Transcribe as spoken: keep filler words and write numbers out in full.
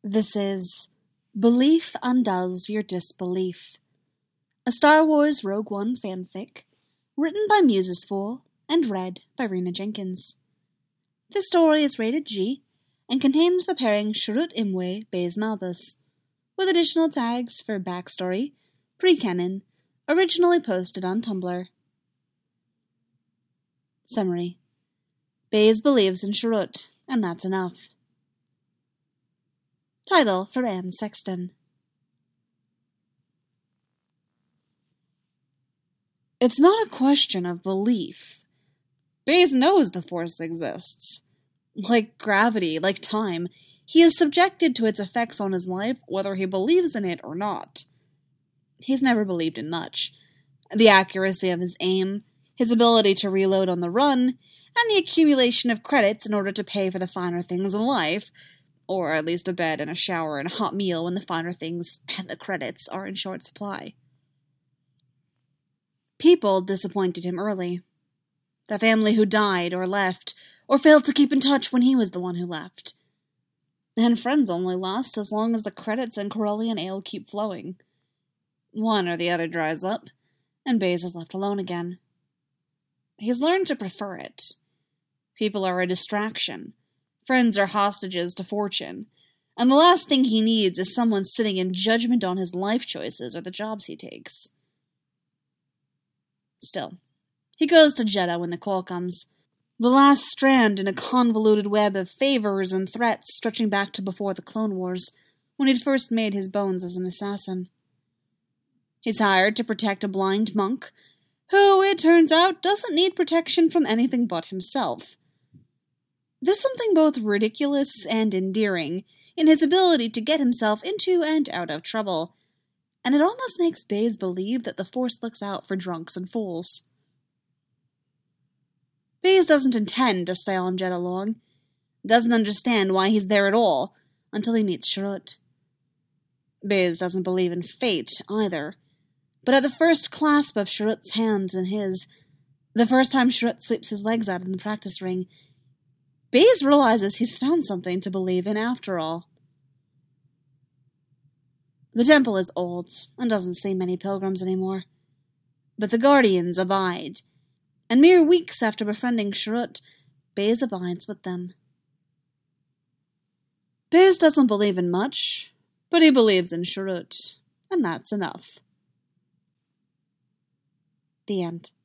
This is Belief Undoes Your Disbelief, a Star Wars Rogue One fanfic, written by Musesful and read by Rena Jenkins. This story is rated G and contains the pairing Chirrut Îmwe Baze Malbus, with additional tags for backstory, pre-canon, originally posted on Tumblr. Summary. Baze believes in Chirrut, and that's enough. Title for Anne Sexton. It's not a question of belief. Baze knows the Force exists. Like gravity, like time, he is subjected to its effects on his life whether he believes in it or not. He's never believed in much. The accuracy of his aim, his ability to reload on the run, and the accumulation of credits in order to pay for the finer things in life, or at least a bed and a shower and a hot meal when the finer things and the credits are in short supply. People disappointed him early. The family who died or left, or failed to keep in touch when he was the one who left. And friends only last as long as the credits and Corellian ale keep flowing. One or the other dries up, and Baze is left alone again. He's learned to prefer it. People are a distraction. Friends are hostages to fortune, and the last thing he needs is someone sitting in judgment on his life choices or the jobs he takes. Still, he goes to Jedha when the call comes, the last strand in a convoluted web of favors and threats stretching back to before the Clone Wars, when he'd first made his bones as an assassin. He's hired to protect a blind monk, who, it turns out, doesn't need protection from anything but himself. There's something both ridiculous and endearing in his ability to get himself into and out of trouble, and it almost makes Baze believe that the Force looks out for drunks and fools. Baze doesn't intend to stay on Jedha long, doesn't understand why he's there at all, until he meets Chirrut. Baze doesn't believe in fate, either, but at the first clasp of Chirrut's hands in his, the first time Chirrut sweeps his legs out in the practice ring, Baze realizes he's found something to believe in after all. The temple is old and doesn't see many pilgrims anymore, but the Guardians abide, and mere weeks after befriending Chirrut, Baze abides with them. Baze doesn't believe in much, but he believes in Chirrut, and that's enough. The end.